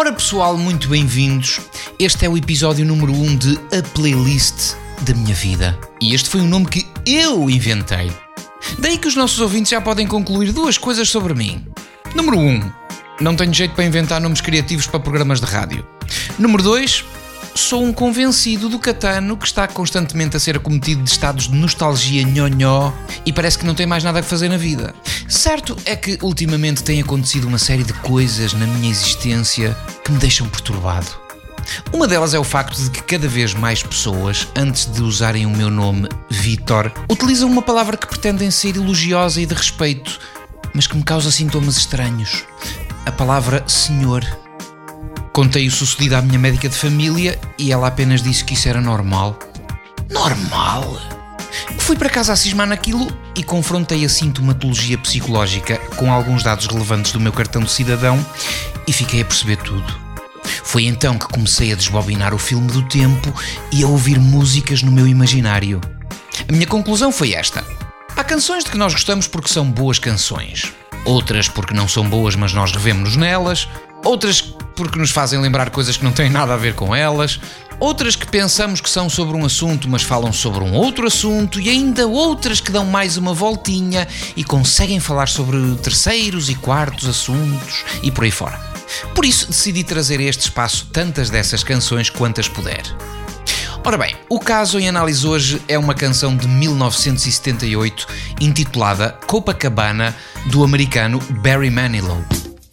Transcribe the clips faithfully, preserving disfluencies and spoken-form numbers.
Ora pessoal, muito bem-vindos. Este é o episódio número um de A Playlist da Minha Vida. E este foi um nome que eu inventei. Daí que os nossos ouvintes já podem concluir duas coisas sobre mim. Número um, não tenho jeito para inventar nomes criativos para programas de rádio. Número dois, sou um convencido do catano que está constantemente a ser acometido de estados de nostalgia nhonhó e parece que não tem mais nada a fazer na vida. Certo é que ultimamente tem acontecido uma série de coisas na minha existência que me deixam perturbado. Uma delas é o facto de que cada vez mais pessoas, antes de usarem o meu nome, Vítor, utilizam uma palavra que pretendem ser elogiosa e de respeito, mas que me causa sintomas estranhos. A palavra senhor. Contei o sucedido à minha médica de família e ela apenas disse que isso era normal. Normal? Fui para casa a cismar naquilo e confrontei a sintomatologia psicológica com alguns dados relevantes do meu cartão de cidadão e fiquei a perceber tudo. Foi então que comecei a desbobinar o filme do tempo e a ouvir músicas no meu imaginário. A minha conclusão foi esta. Há canções de que nós gostamos porque são boas canções. Outras porque não são boas, mas nós revemos-nos nelas. Outras porque nos fazem lembrar coisas que não têm nada a ver com elas. Outras que pensamos que são sobre um assunto, mas falam sobre um outro assunto. E ainda outras que dão mais uma voltinha e conseguem falar sobre terceiros e quartos assuntos e por aí fora. Por isso decidi trazer a este espaço tantas dessas canções quantas puder. Ora bem, o caso em análise hoje é uma canção de mil novecentos e setenta e oito intitulada Copacabana, do americano Barry Manilow.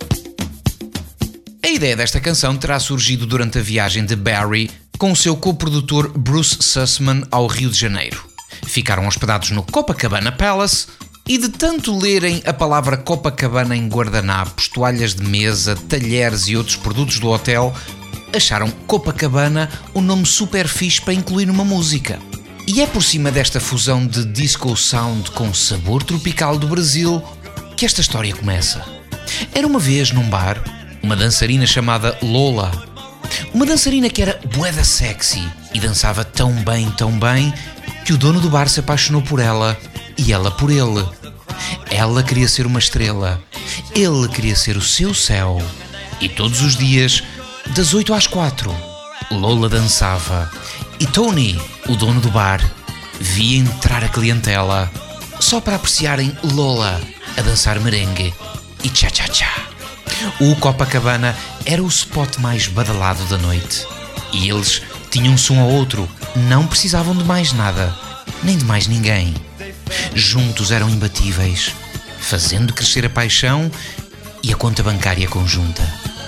A ideia desta canção terá surgido durante a viagem de Barry com o seu coprodutor Bruce Sussman ao Rio de Janeiro. Ficaram hospedados no Copacabana Palace e de tanto lerem a palavra Copacabana em guardanapos, toalhas de mesa, talheres e outros produtos do hotel, acharam Copacabana um nome super fixe para incluir numa música. E é por cima desta fusão de disco sound com sabor tropical do Brasil que esta história começa. Era uma vez num bar uma dançarina chamada Lola. Uma dançarina que era bué da sexy e dançava tão bem, tão bem, que o dono do bar se apaixonou por ela e ela por ele. Ela queria ser uma estrela, ele queria ser o seu céu. E todos os dias, das oito às quatro, Lola dançava e Tony, o dono do bar, via entrar a clientela só para apreciarem Lola a dançar merengue e tchá-tchá-tchá. O Copacabana era o spot mais badalado da noite. E eles tinham-se um ao outro, não precisavam de mais nada, nem de mais ninguém. Juntos eram imbatíveis, fazendo crescer a paixão e a conta bancária conjunta.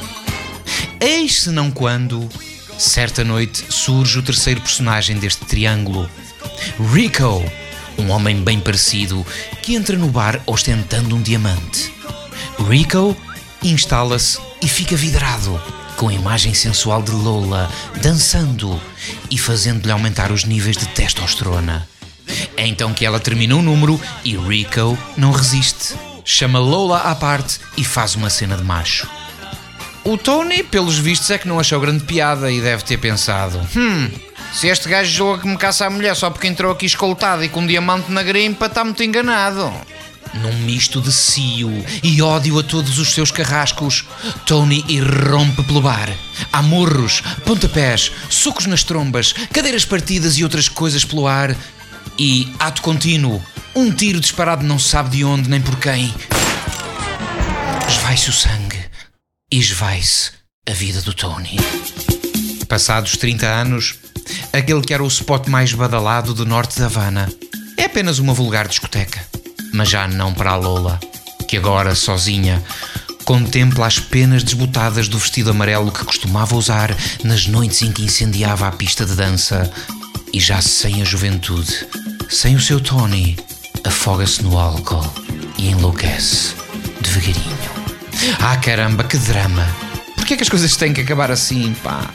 Eis se não quando, certa noite, surge o terceiro personagem deste triângulo, Rico, um homem bem parecido que entra no bar ostentando um diamante. Rico instala-se e fica vidrado com a imagem sensual de Lola dançando e fazendo-lhe aumentar os níveis de testosterona. É então que ela termina o número e Rico não resiste. Chama Lola à parte e faz uma cena de macho. O Tony, pelos vistos, é que não achou grande piada e deve ter pensado: Hum, se este gajo joga que me caça a mulher só porque entrou aqui escoltado e com um diamante na grimpa, está muito enganado. Num misto de cio e ódio a todos os seus carrascos, Tony irrompe pelo bar. Há murros, pontapés, socos nas trombas, cadeiras partidas e outras coisas pelo ar. E, ato contínuo, um tiro disparado não se sabe de onde nem por quem. Esvai-se o sangue e esvai-se a vida do Tony. Passados trinta anos, aquele que era o spot mais badalado do norte da Havana é apenas uma vulgar discoteca. Mas já não para a Lola, que agora, sozinha, contempla as penas desbotadas do vestido amarelo que costumava usar nas noites em que incendiava a pista de dança e já sem a juventude, sem o seu Tony, afoga-se no álcool e enlouquece devagarinho. Ah, caramba, que drama! Porquê é que as coisas têm que acabar assim, pá?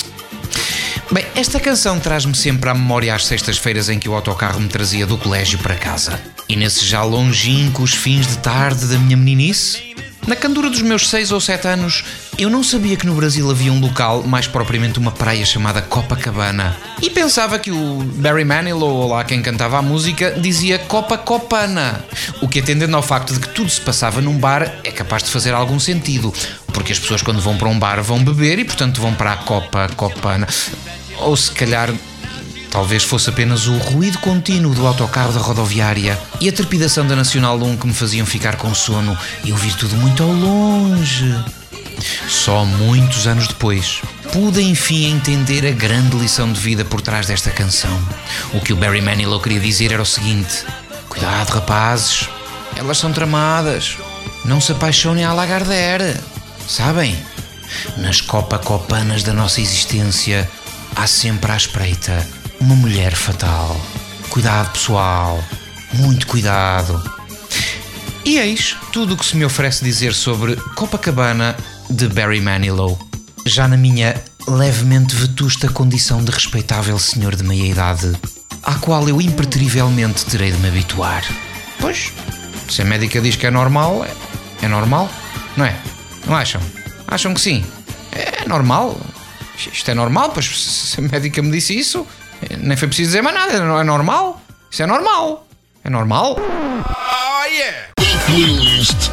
Bem, esta canção traz-me sempre à memória as sextas-feiras em que o autocarro me trazia do colégio para casa. E nesses já longínquos fins de tarde da minha meninice, na candura dos meus seis ou sete anos, eu não sabia que no Brasil havia um local, mais propriamente uma praia chamada Copacabana. E pensava que o Barry Manilow, ou lá quem cantava a música, dizia Copacabana. O que, atendendo ao facto de que tudo se passava num bar, é capaz de fazer algum sentido. O porque as pessoas quando vão para um bar vão beber e portanto vão para a Copa Copana. Ou se calhar talvez fosse apenas o ruído contínuo do autocarro da rodoviária e a trepidação da Nacional um que me faziam ficar com sono e ouvir tudo muito ao longe. Só muitos anos depois pude enfim entender a grande lição de vida por trás desta canção. O que o Barry Manilow queria dizer era o seguinte: cuidado, rapazes, elas são tramadas, não se apaixonem à Lagardère. Sabem, nas Copacopanas da nossa existência há sempre à espreita uma mulher fatal. Cuidado, pessoal, muito cuidado. E eis tudo o que se me oferece dizer sobre Copacabana de Barry Manilow, já na minha levemente vetusta condição de respeitável senhor de meia-idade, à qual eu impertrivelmente terei de me habituar. Pois, se a médica diz que é normal, é, é normal, não é? Não acham? Acham que sim? É normal. Isto é normal, pois se a médica me disse isso, nem foi preciso dizer mais nada, não é normal? Isso é normal. É normal? Oh yeah! Playlist.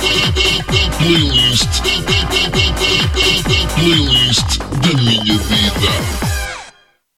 Playlist. Playlist da minha vida.